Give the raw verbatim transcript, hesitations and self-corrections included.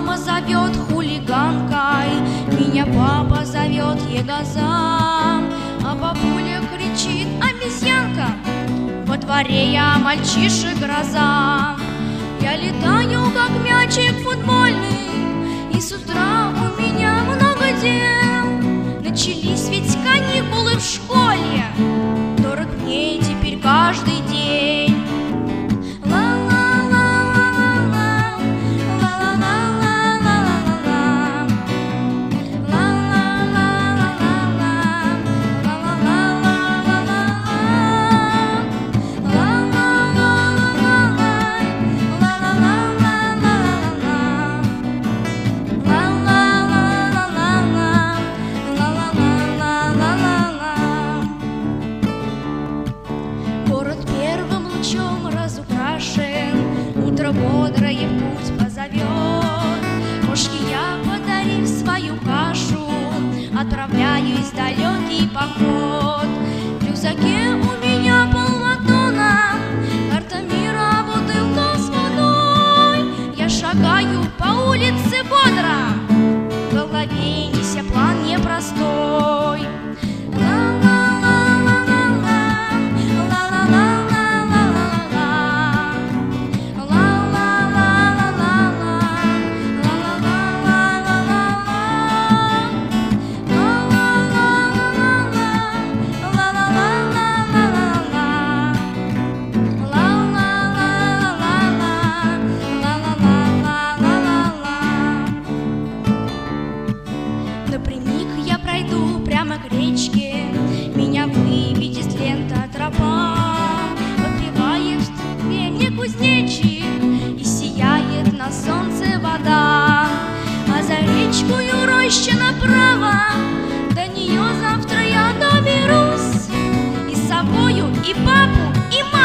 мама зовет хулиганкой, меня папа зовет ягозам, а бабуля кричит: обезьянка, во дворе я мальчишек гроза. Я летаю, как мячик футбольный, и с утра у меня много дел. Начались ведь каникулы в школе, дорог мне теперь каждый день. Утро бодрое в путь позовет. Кошке я, подарив свою кашу, отправляюсь в далекий поход. В рюкзаке у меня полбатона, карта мира, бутылка с водой. Я шагаю по улице бодро, в голове неся план непростой. Напрямик я пройду прямо к речке, меня выведет лента тропа. Подпевает пение кузнечик, и сияет на солнце вода. А за речкою роща направо, до нее завтра я доберусь. И с собою, и папу, и маму